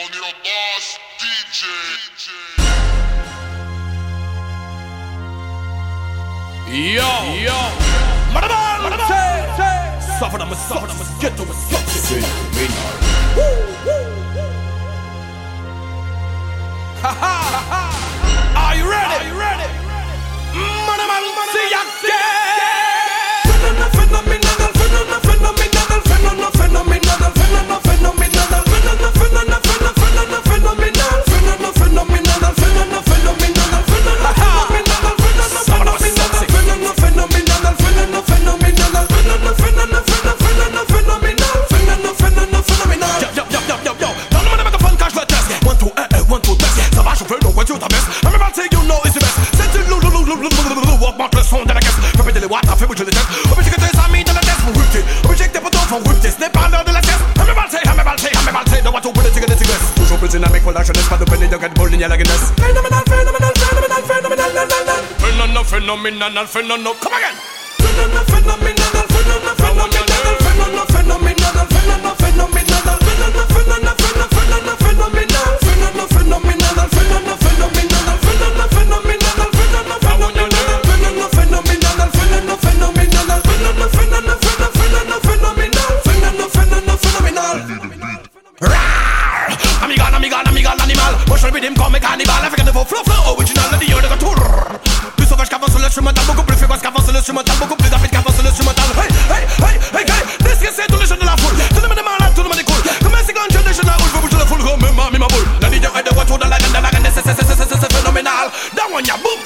On your boss, DJ. Yo, Madaman, suffer them, get to me, Are you ready? Madaman, see ya dynamique pour la jeunesse, pas de peine de Red Bull, il y a la Guinness. Phenomenal, come again. Animal, moi je le rythme comme un cannibale avec un nouveau flow original, le dieu de retour. Plus sauvage qu'avance sur l'instrumental, beaucoup plus féroce qu'avance sur l'instrumental, beaucoup plus rapide qu'avance sur l'instrumental. Hey, disquer tous les jeunes de la foule, tout le monde est malade, tout le monde est cool. Comme un second generation, la roule, bouger la foule, comme ma boule. La leader est de retour dans la reine, c'est phénoménal. Dans one ya boom.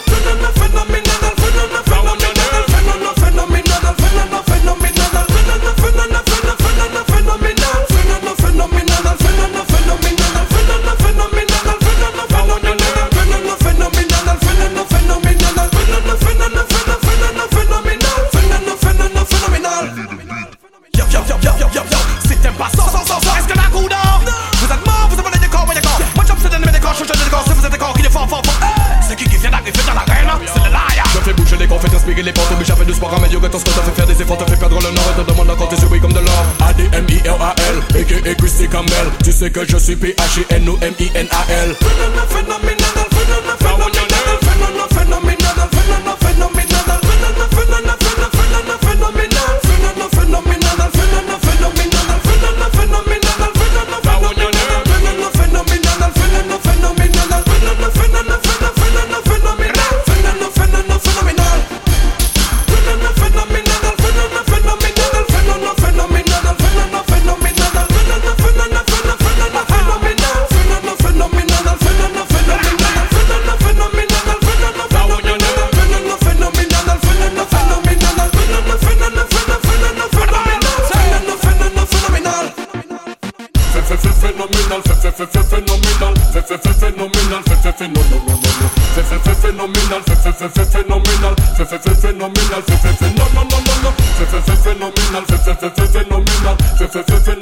Est-ce que la coup d'or? Vous êtes mort, vous avez les décors, voyez d'accord. Moi j'obsède les décors, je change les décors. Si vous êtes d'accord, il est fort. C'est qui vient d'arriver dans l'arène? C'est le liar. Je fais bouger les corps, fais transpirer les portes. Mais j'avais du sport, améliore ton score. T'as fait faire des efforts, t'as fait perdre l'honneur. Et te demande encore tes souris comme de l'or. ADMIRAL, a.k.a. Christy Campbell. Tu sais que je suis PHINOMINAL.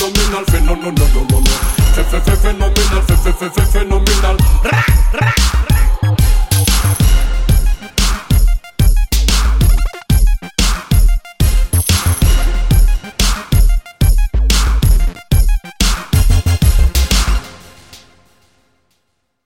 Phenomenal.